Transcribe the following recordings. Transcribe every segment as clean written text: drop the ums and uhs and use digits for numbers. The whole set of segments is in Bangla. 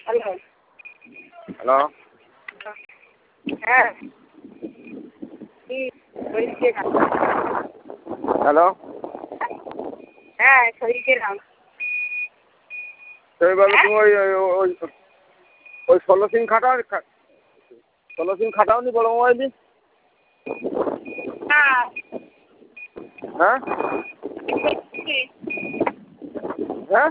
হ্যালো হ্যালো হ্যাঁ কি শরীর কে নাম হ্যালো হ্যাঁ শরীর কে নাম সেইভাবে তুমি ওই ওই ওই 16 সিম খাটাও 16 সিম খাটাওনি বড় মোবাইল না হ্যাঁ হ্যাঁ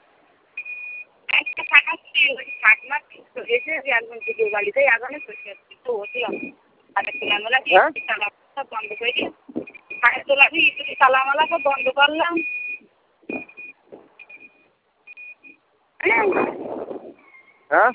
একটা খাটাচ্ছি ওই ঠাকমা এসে একজন থেকে বাড়িতে আগানে বসে যাচ্ছি তো বসলাম হাতের তোলামেলা কি হ্যাঁ তালা সব বন্ধ করে দিয়ে হাতের তোলা দিয়ে তালামালা সব বন্ধ করলাম হ্যাঁ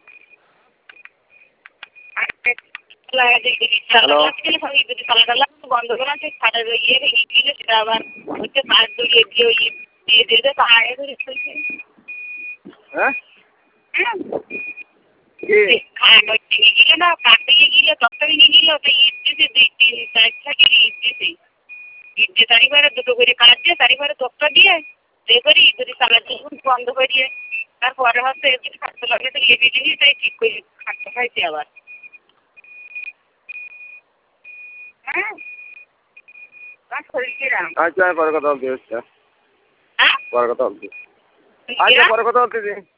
বন্ধ করা খাটার ইয়ে ভেঙে গিয়েছিল সেটা আবার হচ্ছে কাজ দিয়ে দিয়ে দিয়ে পাহাড়ে ধরে চলছে হ্যাঁ হ্যাঁ কি ভেঙে গেল না কাঠ ভেঙে গেল তক্তা ভেঙে গেল তাই ইট দিয়েছে 2-3 তারিখ থাকে ইট দিয়েছে ইট দিয়ে তারিখবারে দুটো করে কাজ দিয়ে তারিখবারে তক্তা দিয়ে এ করি যদি চালার জন্য বন্ধ করিয়ে তারপরে হচ্ছে এদিন খাটতে লাগে তো ইয়ে বেঁধে নিয়ে তাই ঠিক করে খাটতে খাইছে আবার হ্যাঁ তোমার শরীর কিরাম আচ্ছা পরে কথা বলতে হ্যাঁ পরে কথা বলতে আচ্ছা পরে কথা বলতেছি